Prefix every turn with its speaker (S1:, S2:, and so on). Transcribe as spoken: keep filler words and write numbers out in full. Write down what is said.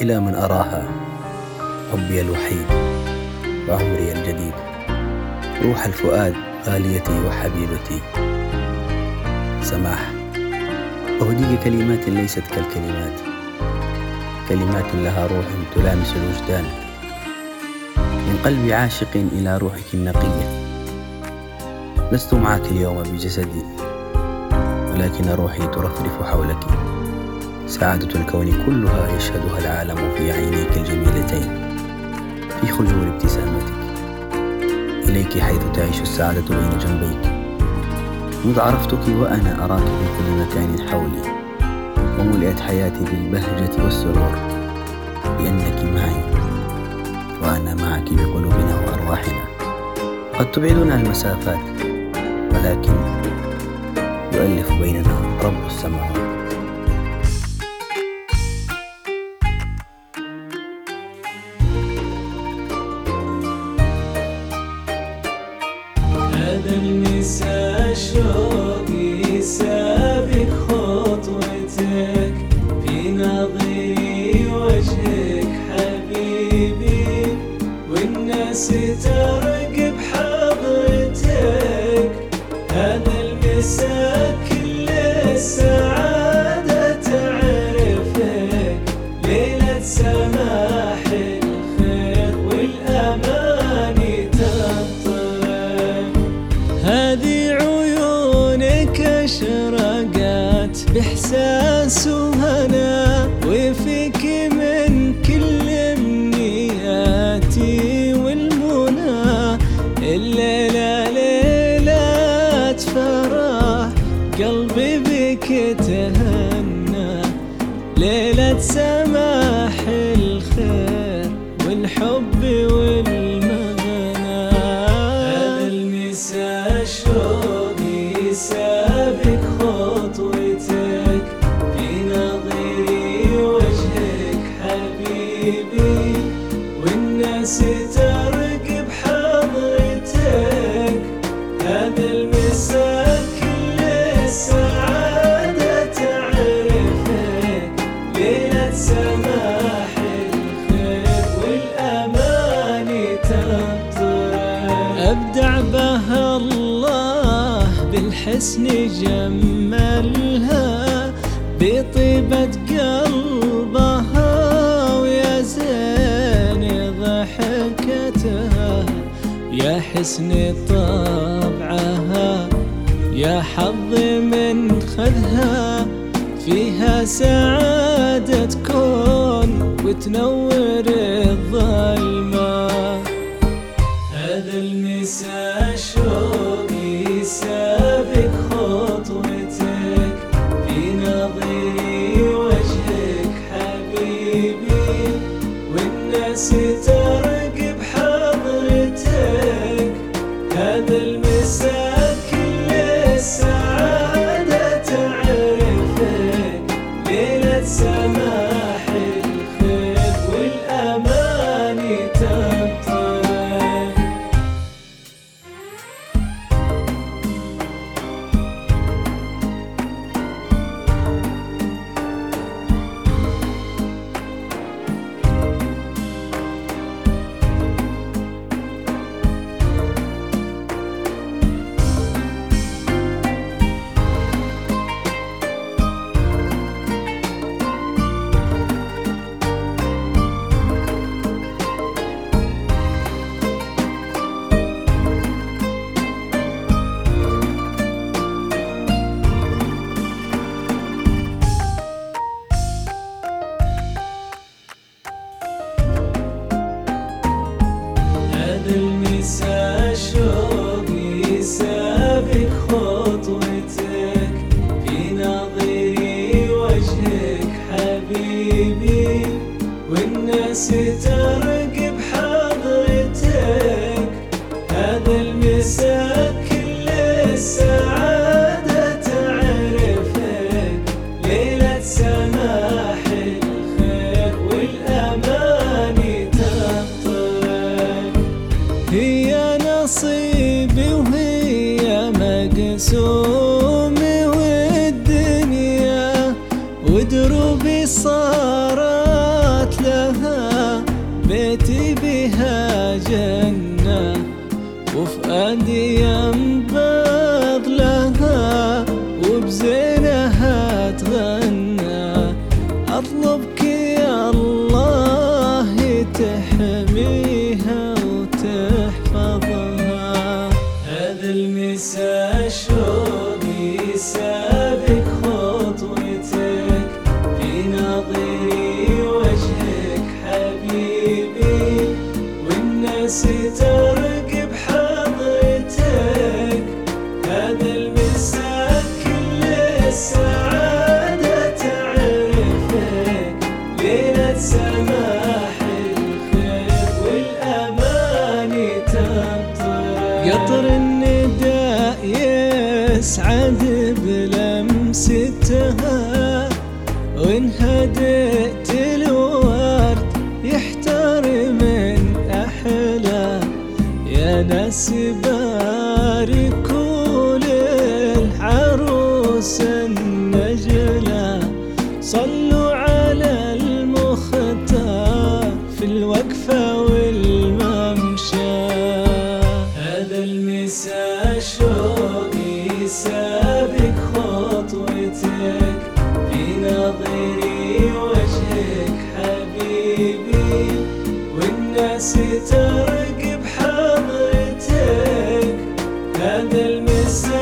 S1: إلى من أراها حبي الوحيد وعمري الجديد، روح الفؤاد غاليتي وحبيبتي. سماح، أهديك كلمات ليست كالكلمات، كلمات لها روح تلامس الوجدان، من قلب عاشق إلى روحك النقية. لست معك اليوم بجسدي، ولكن روحي ترفرف حولك. سعادة الكون كلها يشهدها العالم في عينيك الجميلتين، في خجول ابتسامتك. إليك حيث تعيش السعادة بين جنبيك. مذ عرفتك وأنا أراك في كل مكان حولي، وملئت حياتي بالبهجة والسرور، لأنك معي وأنا معك بقلوبنا وأرواحنا. قد تبعدنا المسافات، ولكن يؤلف بيننا رب السماوات.
S2: هذا المساء شوقي سابق خطوتك، في نظري وجهك حبيبي، والناس ترقب حضرتك. هذا المساء كل السعادة تعرفك، ليلة سماح الخير والأمان تنطرك. هذه عيونك أشرقت بإحساس وهنا، وفيك من كل أمنياتي والمنى. الليلة ليلة فرح، قلبي بك تهنى، ليلة سماح الخير والحب والمغنى. هذا المساء شوقي سابق خطوتك، في نظري وجهك حبيبي، والناس ترقب حضرتك. هذا المساء كل السعادة تعرفك، ليلة سماح الخير والأمان تنطرك. أبدع بها الله بالحسن جملها، بطيبة قلبها ويا زين ضحكتها، يا حسن طبعها، يا حظ من خذها. فيها سعادة كون وتنور الظلمة. هذا المساء شوقي سابق خطوتك، في نظري وجهك حبيبي، والناس ترقب حضرتك. هذا المساء كل السعادة تعرفك، ليلة سماح الخير والأمان تنطرك. هذا المساء شوقي سابق خطوتك، في نظري وجهك حبيبي، والناس ترقب حضرتك. هذا المساء كل السعادة تعرفك، ليلة سماح الخير والأمان تنطرك. هي نصيبي وهي مقسومي، والدنيا ودروبي صارت لا بيتي بها جنة وفؤادي ينبض لها وبزينها تغنى. أطلبك يا الله تحميها وتحفظها. هذا المساء شوقي سابق خطوتك في ناظري وجهك حبيبي، والناس ترقب حضرتك. هذا المساء كل السعادة تعرفك، ليلة سماح الخير والأمان تمطر. قطر النداء يسعد بلمستها، وإن هدئت الورد يحتار من أحلى. يا ناس باركوا للعروس النجلة، صلوا على المختار في الوقفة والممشى. هذا المساء شوقي سابق خطوتك في ناظري وجهك حبيبي، والناس ترقب حضرتك. هذا المساء